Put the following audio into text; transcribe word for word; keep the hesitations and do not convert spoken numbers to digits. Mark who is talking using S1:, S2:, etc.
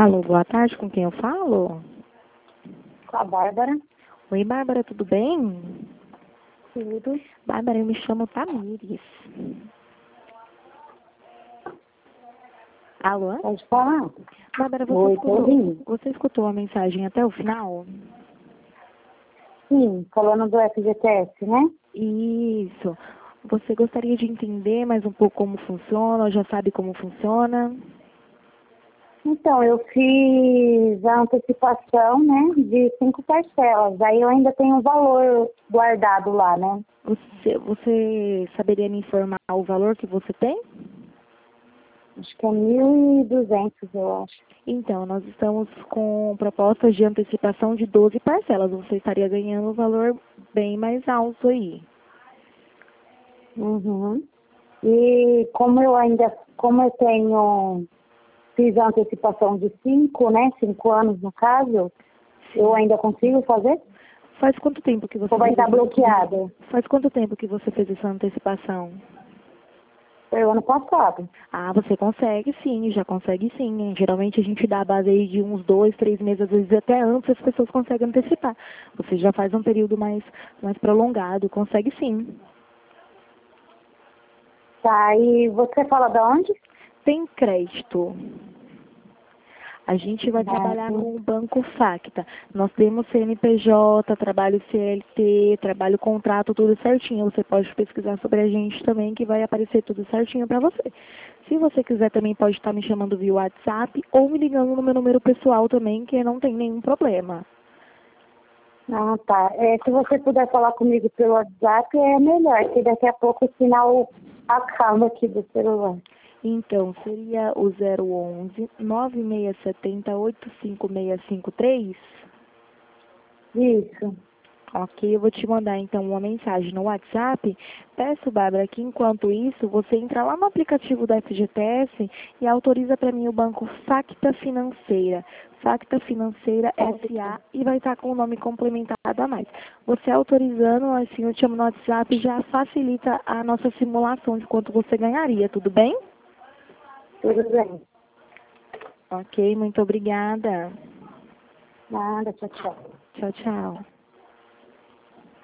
S1: Alô, boa tarde, com quem eu falo?
S2: Com a Bárbara.
S1: Oi, Bárbara, tudo bem?
S2: Tudo.
S1: Bárbara, eu me chamo Tamires. Alô?
S2: Pode falar?
S1: Bárbara, você,
S2: Oi, tô
S1: escutou,
S2: ouvindo.
S1: você escutou a mensagem até o final?
S2: Sim, falando do F G T S, né?
S1: Isso. Você gostaria de entender mais um pouco como funciona, ou já sabe como funciona?
S2: Então, eu fiz a antecipação, né, de cinco parcelas. Aí eu ainda tenho um valor guardado lá, né?
S1: Você, você saberia me informar o valor que você tem?
S2: Acho que é mil e duzentos, eu acho.
S1: Então, nós estamos com propostas de antecipação de doze parcelas. Você estaria ganhando um valor bem mais alto aí.
S2: Uhum. E como eu ainda, como eu tenho, fiz a antecipação de cinco, né, cinco anos no caso, eu ainda consigo fazer?
S1: Faz quanto tempo que você
S2: Ou vai
S1: fez
S2: estar
S1: essa...
S2: bloqueada?
S1: Faz quanto tempo que você fez essa antecipação?
S2: Foi o ano passado.
S1: Ah, você consegue sim, já consegue sim. Geralmente a gente dá a base aí de uns dois, três meses, às vezes até antes as pessoas conseguem antecipar. Você já faz um período mais, mais prolongado, consegue sim.
S2: Tá, e você fala de onde?
S1: Tem crédito. A gente vai trabalhar
S2: Ah,
S1: com o Banco Facta. Nós temos C N P J, trabalho C L T, trabalho contrato, tudo certinho. Você pode pesquisar sobre a gente também, que vai aparecer tudo certinho para você. Se você quiser também pode estar me chamando via WhatsApp ou me ligando no meu número pessoal também, que não tem nenhum problema.
S2: ah, tá. É, se você puder falar comigo pelo WhatsApp, é melhor, que daqui a pouco o sinal acaba aqui do celular.
S1: Então, seria o zero onze, nove seis sete zero, oito cinco seis cinco três?
S2: Isso.
S1: Ok, eu vou te mandar então uma mensagem no WhatsApp. Peço, Bárbara, que enquanto isso você entra lá no aplicativo da F G T S e autoriza para mim o banco Facta Financeira. Facta Financeira S A e vai estar com o nome complementado a mais. Você autorizando, assim eu te chamo no WhatsApp, já facilita a nossa simulação de quanto você ganharia, tudo bem?
S2: Tudo bem.
S1: Ok, muito obrigada.
S2: Nada, tchau, tchau.
S1: Tchau, tchau.